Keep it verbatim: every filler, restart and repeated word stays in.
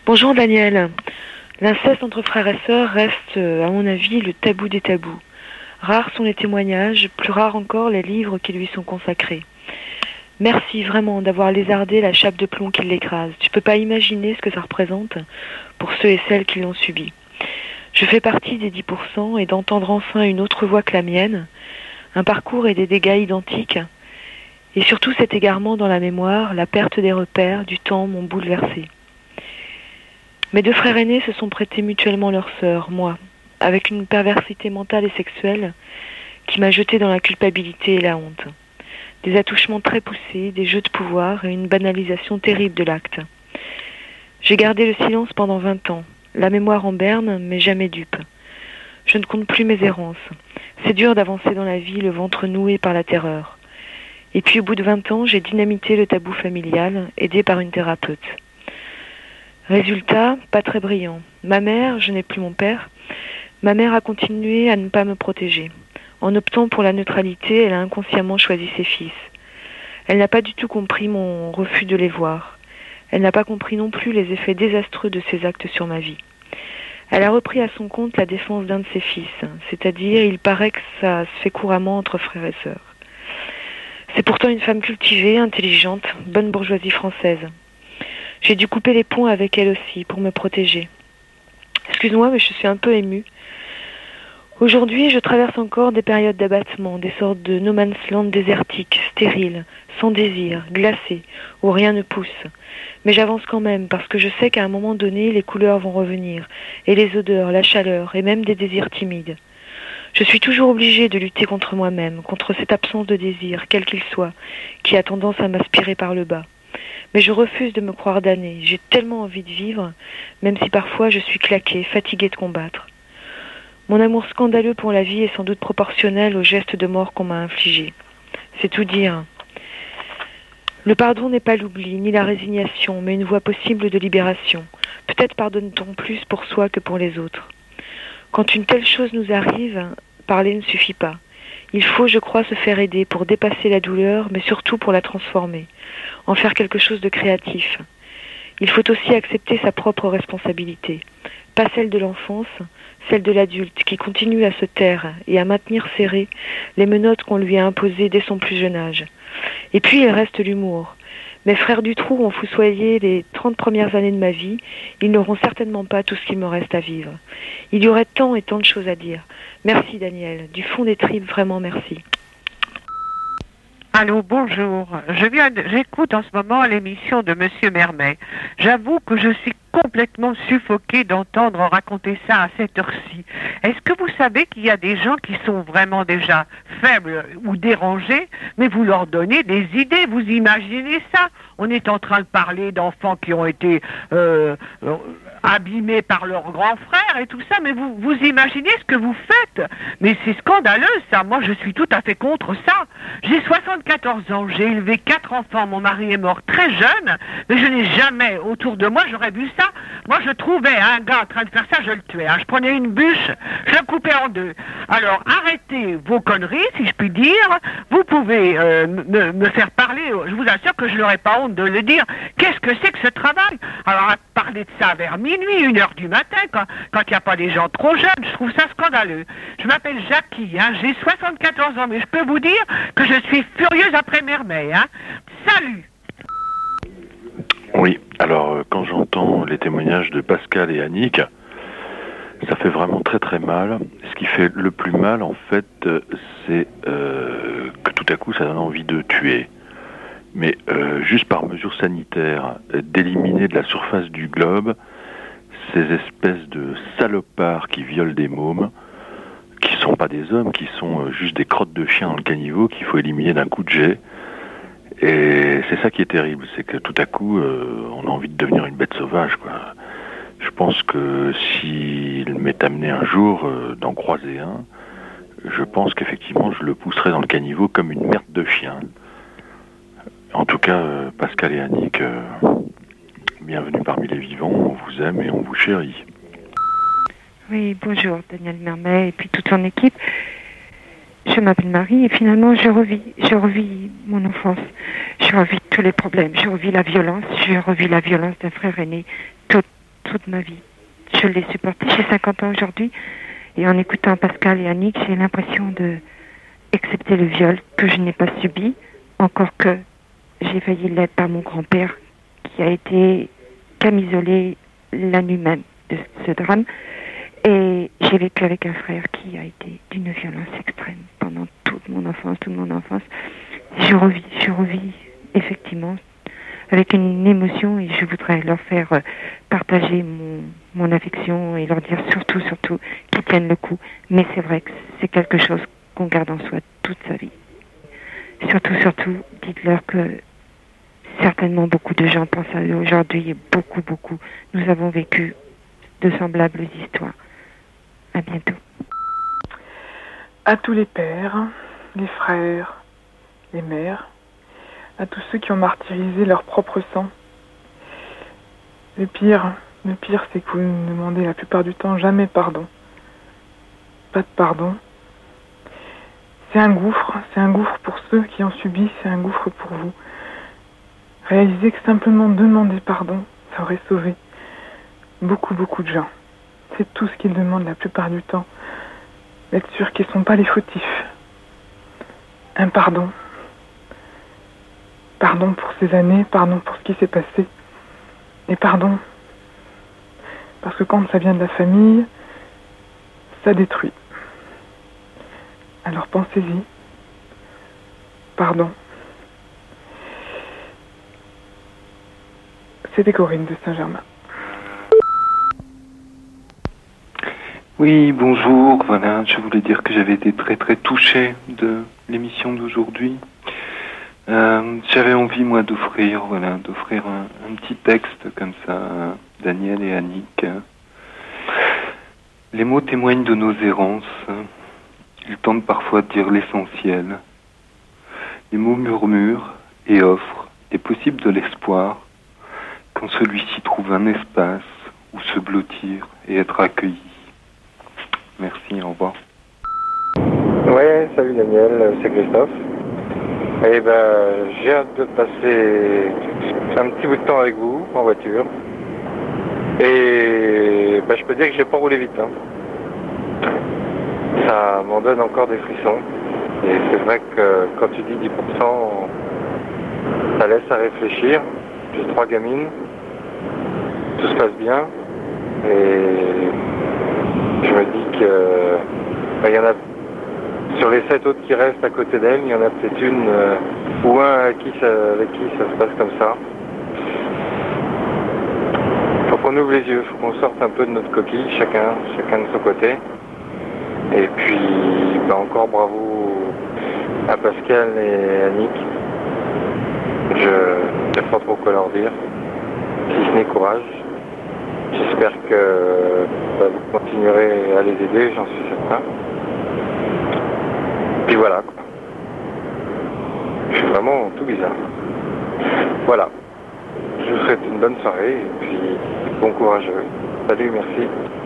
Bonjour Daniel. L'inceste entre frères et sœurs reste, à mon avis, le tabou des tabous. Rares sont les témoignages, plus rares encore les livres qui lui sont consacrés. Merci vraiment d'avoir lézardé la chape de plomb qui l'écrase. Tu peux pas imaginer ce que ça représente pour ceux et celles qui l'ont subi. Je fais partie des dix pour cent et d'entendre enfin une autre voix que la mienne, un parcours et des dégâts identiques, et surtout cet égarement dans la mémoire, la perte des repères, du temps m'ont bouleversé. Mes deux frères aînés se sont prêtés mutuellement leurs sœurs, moi, avec une perversité mentale et sexuelle qui m'a jeté dans la culpabilité et la honte. Des attouchements très poussés, des jeux de pouvoir et une banalisation terrible de l'acte. J'ai gardé le silence pendant vingt ans, la mémoire en berne, mais jamais dupe. Je ne compte plus mes errances. C'est dur d'avancer dans la vie, le ventre noué par la terreur. Et puis au bout de vingt ans, j'ai dynamité le tabou familial, aidé par une thérapeute. Résultat, pas très brillant. Ma mère, je n'ai plus mon père, ma mère a continué à ne pas me protéger. En optant pour la neutralité, elle a inconsciemment choisi ses fils. Elle n'a pas du tout compris mon refus de les voir. Elle n'a pas compris non plus les effets désastreux de ses actes sur ma vie. Elle a repris à son compte la défense d'un de ses fils, c'est-à-dire il paraît que ça se fait couramment entre frères et sœurs. C'est pourtant une femme cultivée, intelligente, bonne bourgeoisie française. J'ai dû couper les ponts avec elle aussi pour me protéger. Excuse-moi, mais je suis un peu émue. Aujourd'hui, je traverse encore des périodes d'abattement, des sortes de no man's land désertiques, stériles, sans désir, glacées, où rien ne pousse. Mais j'avance quand même, parce que je sais qu'à un moment donné, les couleurs vont revenir, et les odeurs, la chaleur, et même des désirs timides. Je suis toujours obligée de lutter contre moi-même, contre cette absence de désir, quel qu'il soit, qui a tendance à m'aspirer par le bas. Mais je refuse de me croire damnée, j'ai tellement envie de vivre, même si parfois je suis claquée, fatiguée de combattre. Mon amour scandaleux pour la vie est sans doute proportionnel au geste de mort qu'on m'a infligé. C'est tout dire. Le pardon n'est pas l'oubli, ni la résignation, mais une voie possible de libération. Peut-être pardonne-t-on plus pour soi que pour les autres. Quand une telle chose nous arrive, parler ne suffit pas. Il faut, je crois, se faire aider pour dépasser la douleur, mais surtout pour la transformer, en faire quelque chose de créatif. Il faut aussi accepter sa propre responsabilité, pas celle de l'enfance, celle de l'adulte qui continue à se taire et à maintenir serrées les menottes qu'on lui a imposées dès son plus jeune âge. Et puis il reste l'humour. Mes frères du trou ont fousoyé les trente premières années de ma vie, ils n'auront certainement pas tout ce qu'il me reste à vivre. Il y aurait tant et tant de choses à dire. Merci Daniel, du fond des tripes, vraiment merci. Allô, bonjour. Je viens, de, j'écoute en ce moment l'émission de Monsieur Mermet. J'avoue que je suis complètement suffoquée d'entendre raconter ça à cette heure-ci. Est-ce que vous savez qu'il y a des gens qui sont vraiment déjà faibles ou dérangés, mais vous leur donnez des idées, vous imaginez ça? On est en train de parler d'enfants qui ont été euh, euh, abîmés par leurs grands frères et tout ça, mais vous, vous imaginez ce que vous faites? Mais c'est scandaleux ça, moi je suis tout à fait contre ça. J'ai soixante-quatorze ans, j'ai élevé quatre enfants, mon mari est mort très jeune, mais je n'ai jamais, autour de moi, j'aurais vu ça. Moi je trouvais un gars en train de faire ça, je le tuais. Hein. Je prenais une bûche, je le coupais en deux. Alors arrêtez vos conneries, si je puis dire. Vous pouvez euh, me, me faire parler, je vous assure que je n'aurais pas honte de le dire. Qu'est-ce que c'est que ce travail? Alors à parler de ça vers minuit, une heure du matin, quand quand il n'y a pas des gens trop jeunes, je trouve ça scandaleux. Je m'appelle Jackie, hein, j'ai soixante-quatorze ans, mais je peux vous dire que je suis furieuse après Mermet. Hein. Salut! Oui, alors euh, quand j'entends les témoignages de Pascal et Annick, ça fait vraiment très très mal. Ce qui fait le plus mal, en fait, euh, c'est euh, que tout à coup, ça donne envie de tuer. Mais euh, juste par mesure sanitaire, euh, d'éliminer de la surface du globe ces espèces de salopards qui violent des mômes, qui sont pas des hommes, qui sont euh, juste des crottes de chiens dans le caniveau qu'il faut éliminer d'un coup de jet. Et c'est ça qui est terrible, c'est que tout à coup, euh, on a envie de devenir une bête sauvage, quoi. Je pense que s'il m'est amené un jour euh, d'en croiser un, je pense qu'effectivement, je le pousserai dans le caniveau comme une merde de chien. En tout cas, euh, Pascal et Annick, euh, bienvenue parmi les vivants, on vous aime et on vous chérit. Oui, bonjour Daniel Mermet et puis toute son équipe. Je m'appelle Marie et finalement je revis, je revis mon enfance, je revis tous les problèmes, je revis la violence, je revis la violence d'un frère aîné tout, toute ma vie. Je l'ai supporté, j'ai cinquante ans aujourd'hui, et en écoutant Pascal et Annick, j'ai l'impression de accepter le viol que je n'ai pas subi, encore que j'ai failli l'être par mon grand-père, qui a été camisolé la nuit même de ce drame. Et j'ai vécu avec un frère qui a été d'une violence extrême pendant toute mon enfance, toute mon enfance. Je revis, je revis effectivement avec une émotion, et je voudrais leur faire partager mon, mon affection et leur dire surtout, surtout qu'ils tiennent le coup. Mais c'est vrai que c'est quelque chose qu'on garde en soi toute sa vie. Surtout, surtout, dites-leur que certainement beaucoup de gens pensent à eux aujourd'hui, et beaucoup, beaucoup. Nous avons vécu de semblables histoires. À bientôt. À tous les pères, les frères, les mères, à tous ceux qui ont martyrisé leur propre sang. Le pire, le pire, c'est que vous ne demandez la plupart du temps jamais pardon. Pas de pardon. C'est un gouffre, c'est un gouffre pour ceux qui en subissent, c'est un gouffre pour vous. Réalisez que simplement demander pardon, ça aurait sauvé beaucoup, beaucoup de gens. C'est tout ce qu'ils demandent la plupart du temps. D'être sûr qu'ils ne sont pas les fautifs. Un pardon. Pardon pour ces années, pardon pour ce qui s'est passé. Et pardon. Parce que quand ça vient de la famille, ça détruit. Alors pensez-y. Pardon. C'était Corinne de Saint-Germain. Oui, bonjour, voilà, je voulais dire que j'avais été très très touché de l'émission d'aujourd'hui. Euh, j'avais envie, moi, d'offrir, voilà, d'offrir un, un petit texte comme ça à Daniel et Annick. Les mots témoignent de nos errances. Ils tentent parfois de dire l'essentiel. Les mots murmurent et offrent, et possible de l'espoir, quand celui-ci trouve un espace où se blottir et être accueilli. Merci, au revoir. Ouais, salut Daniel, c'est Christophe. Eh ben, j'ai hâte de passer un petit bout de temps avec vous, en voiture. Et ben, je peux dire que j'ai pas roulé vite. Hein. Ça m'en donne encore des frissons. Et c'est vrai que quand tu dis dix pour cent, ça laisse à réfléchir. J'ai trois gamines. Tout se passe bien. Et je me dis que ben, y en a sur les sept autres qui restent à côté d'elle, il y en a peut-être une euh, ou un avec qui, ça, avec qui ça se passe comme ça. Faut qu'on ouvre les yeux, faut qu'on sorte un peu de notre coquille, chacun, chacun de son côté. Et puis ben, encore bravo à Pascal et Annick. Je ne sais pas trop quoi leur dire, si ce n'est courage. J'espère que bah, vous continuerez à les aider, j'en suis certain. Puis voilà, quoi. Je suis vraiment tout bizarre. Voilà. Je vous souhaite une bonne soirée et puis bon courage. Salut, merci.